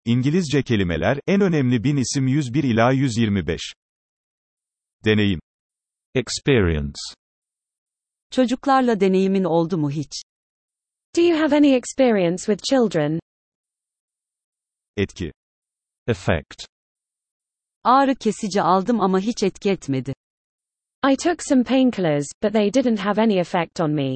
İngilizce kelimeler, en önemli 1000 isim 101 ila 125. Deneyim. Experience. Çocuklarla deneyimin oldu mu hiç? Do you have any experience with children? Etki. Effect. Ağrı kesici aldım ama hiç etki etmedi. I took some painkillers, but they didn't have any effect on me.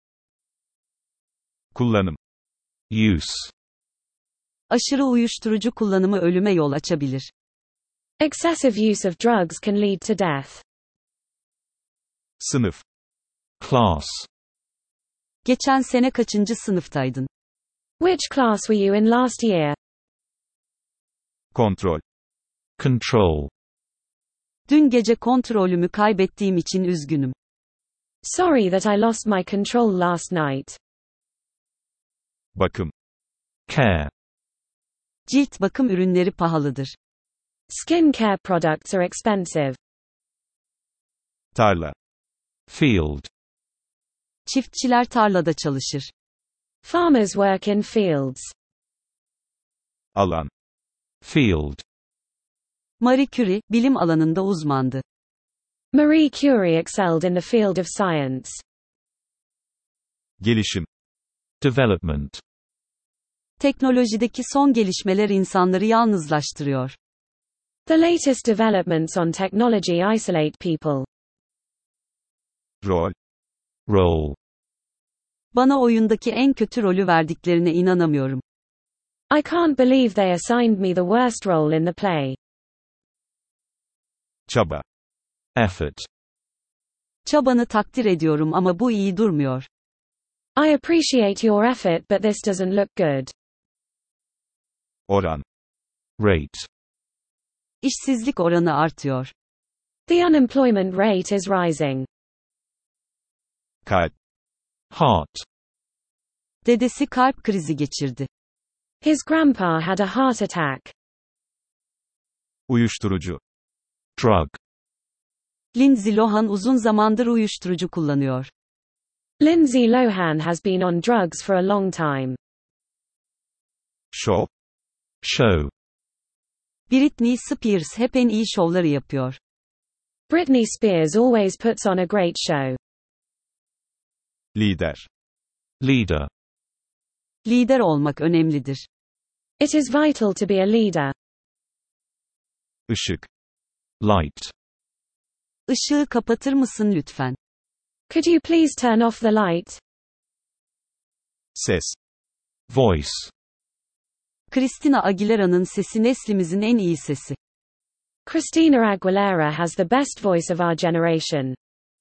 Kullanım. Use. Aşırı uyuşturucu kullanımı ölüme yol açabilir. Excessive use of drugs can lead to death. Sınıf. Class. Geçen sene kaçıncı sınıftaydın? Which class were you in last year? Kontrol. Control. Dün gece kontrolümü kaybettiğim için üzgünüm. Sorry that I lost my control last night. Bakım. Care. Cilt bakım ürünleri pahalıdır. Skincare products are expensive. Tarla. Field. Çiftçiler tarlada çalışır. Farmers work in fields. Alan. Field. Marie Curie, bilim alanında uzmandı. Marie Curie excelled in the field of science. Gelişim. Development. Teknolojideki son gelişmeler insanları yalnızlaştırıyor. The latest developments on technology isolate people. Rol. Role. Bana oyundaki en kötü rolü verdiklerine inanamıyorum. I can't believe they assigned me the worst role in the play. Çaba. Effort. Çabanı takdir ediyorum ama bu iyi durmuyor. I appreciate your effort, but this doesn't look good. Oran. Rate. İşsizlik oranı artıyor. The unemployment rate is rising. Kalp. Heart. Dedesi kalp krizi geçirdi. His grandpa had a heart attack. Uyuşturucu. Drug. Lindsay Lohan uzun zamandır uyuşturucu kullanıyor. Lindsay Lohan has been on drugs for a long time. Şov. Show. Britney Spears hep en iyi şovları yapıyor. Britney Spears always puts on a great show. Lider. Leader. Lider olmak önemlidir. It is vital to be a leader. Işık. Light. Işığı kapatır mısın lütfen? Could you please turn off the light? Ses. Voice. Christina Aguilera'nın sesi neslimizin en iyi sesi. Christina Aguilera has the best voice of our generation.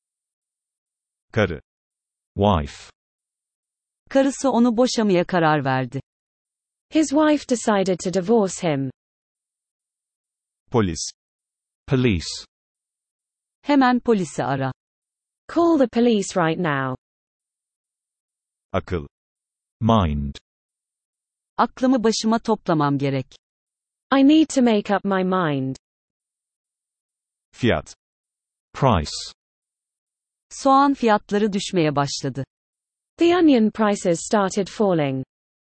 Karı. Wife. Karısı onu boşamaya karar verdi. His wife decided to divorce him. Polis. Police. Hemen polisi ara. Call the police right now. Akıl. Mind. Aklımı başıma toplamam gerek. I need to make up my mind. Fiyat. Price. Soğan fiyatları düşmeye başladı. The onion prices started falling.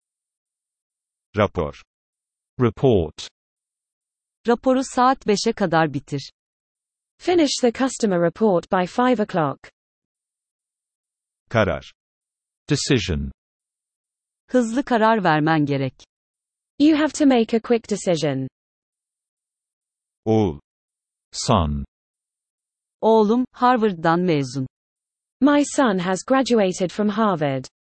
Rapor. Report. Raporu saat 5'e kadar bitir. Finish the customer report by 5 o'clock. Karar. Decision. Hızlı karar vermen gerek. You have to make a quick decision. Oğul. Son. Oğlum, Harvard'dan mezun. My son has graduated from Harvard.